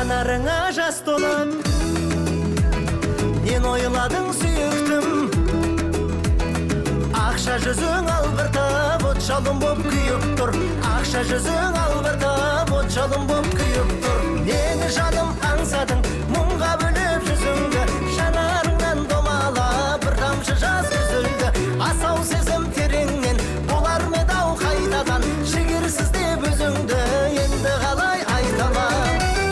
жанарыңа жас толып нен ойладың сүйіктім ақша жүзің албыртып от жалын боп күйіп тұр ақша жүзің албыртып от жалын боп күйіп тұр мені жаным аңсадың мұңға бөлеп жүзіңді жанарыңнан домалап бір тамшы жас үзілді асау сезім тереңнен болар ма еді ау қайтадан жігерсіз деп өзіңді енді қалай айталам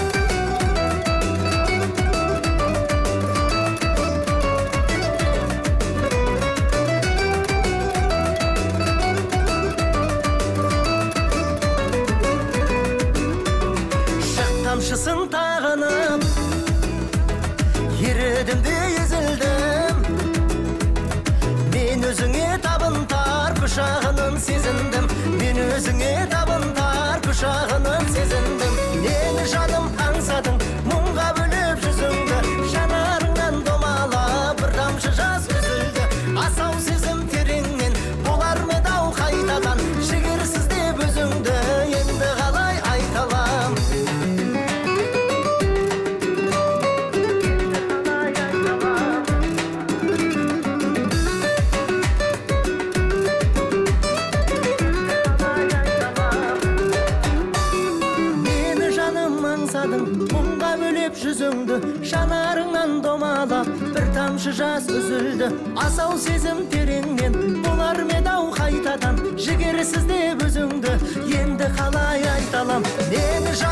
тамшысын тағынып ередім де езілдім мен өзіңе табынтар құшағының сезіндім мен өзіңе табынтар құшағының сезіндім мені жаным аңсадың мұңға бөлеп жүзіңді жанарыңнан домалап бір тамшы жас үзілді асау сезім тереңнен болар ма еді ау қайтадан жігерсіз деп өзіңді енді қалай айталам мұңға бөлеп жүзіңді жанарыңнан домалап бір тамшы жас үзілді асау сезім тереңнен болар ма еді ау қайтадан жігерсіз деп өзіңді енді қалай айталам мені